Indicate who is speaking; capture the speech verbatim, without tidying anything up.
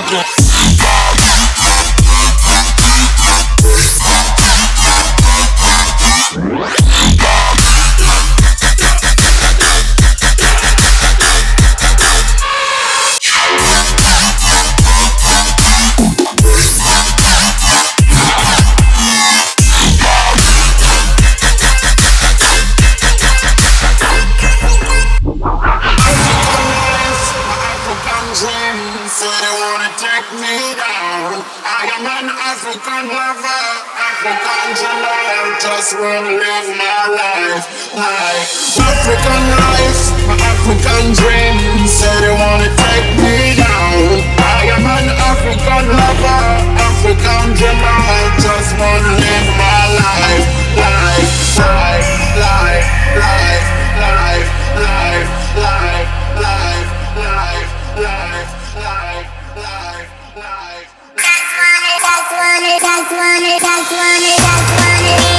Speaker 1: African lover, African gender, just wanna live my life, life. African life, my African dream, say they wanna take me down. I am an African lover, African gender, just wanna live my life, life, life, life, life, life, life, life, life, life, life, life, life, life. Just wanna, just wanna, just wanna, just wanna, just wanna.